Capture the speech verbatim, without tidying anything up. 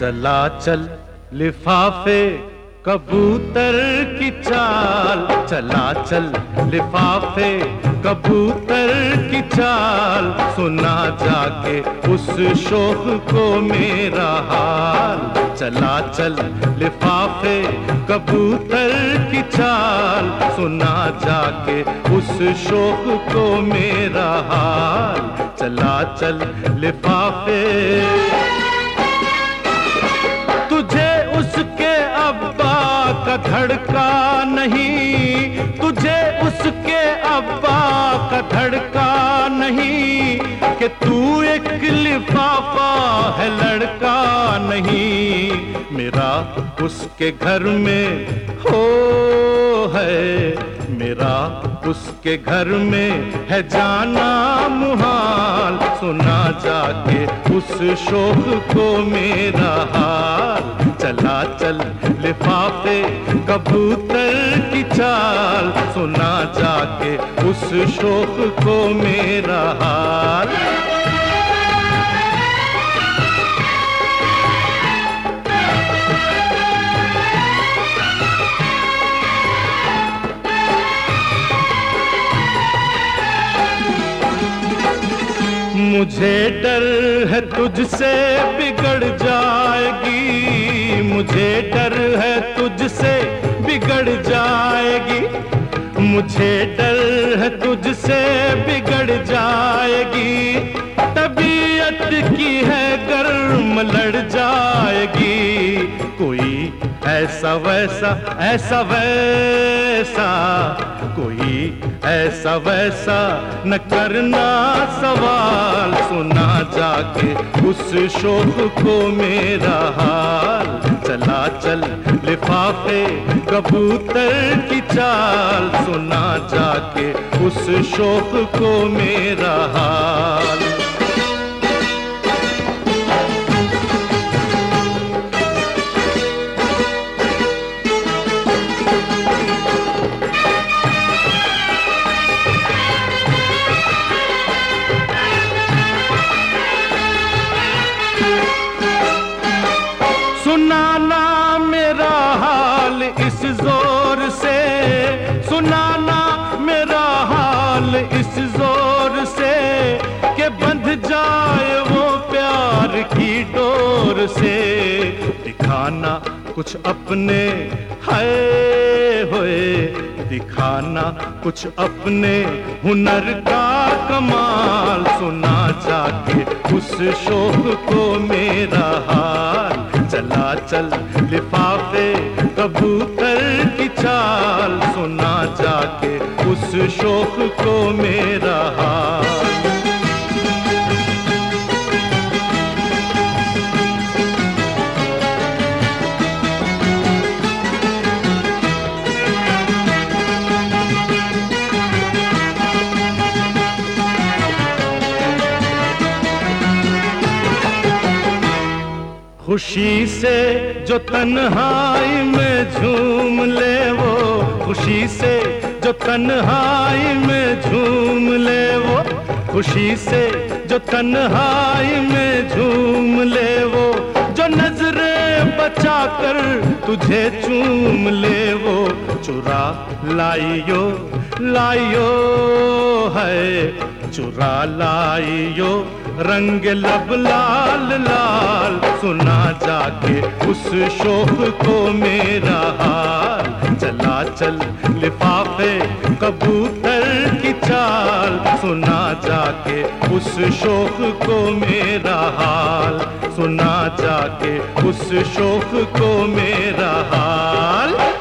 चला चल लिफाफे कबूतर की चाल, चला चल लिफाफे कबूतर की चाल, सुना जाके उस शोख को मेरा हाल। चला चल लिफाफे कबूतर की चाल, सुना जाके उस शोख को मेरा हाल। चला चल लिफाफे। तुझे उसके अब्बा का धड़का नहीं, तुझे उसके अब्बा का धड़का नहीं, कि तू एक लिफाफा है लड़का नहीं। मेरा उसके घर में हो है, मेरा उसके घर में है जाना मुहाल, सुना जाके उस शोख को मेरा हाल। चला चल लिफाफे कबूतर की चाल, सुना जाके उस शोख को मेरा हाल। मुझे डर है तुझसे बिगड़ जाएगी, मुझे डर है तुझसे बिगड़ जाएगी, मुझे डर है तुझसे बिगड़ जाएगी। तबीयत की है गर्म लड़ जाएगी, कोई ऐसा वैसा ऐसा वैसा, कोई ऐसा वैसा न करना सवाल, सुना जाके उस शोख को मेरा हाल। चला चल लिफाफे कबूतर की चाल, सुना जाके उस शोख को मेरा हाल। सुनाना मेरा हाल इस जोर से, सुनाना मेरा हाल इस जोर से, कि बंध जाए वो प्यार की डोर से। दिखाना कुछ अपने हाय होए, दिखाना कुछ अपने हुनर का कमाल, सुना जाके उस शोख को मेरा हाल। चला चल लिफाफे कबूतर की चाल, सुना जाके उस शोख को मेरा हाल। खुशी से जो तन्हाई में झूम ले वो, खुशी से जो तन्हाई में झूम ले वो, खुशी से जो तन्हाई में झूम ले वो, जो नजरें बचा कर तुझे चूम ले वो। चुरा लाइयो लाइयो है, चुरा लाइयो रंग लब लाल लाल, सुना जाके उस शोख को मेरा हाल। चला चल लिफाफे कबूतर की चाल, सुना जाके उस शोख को मेरा हाल, सुना जाके उस शोख को मेरा हाल।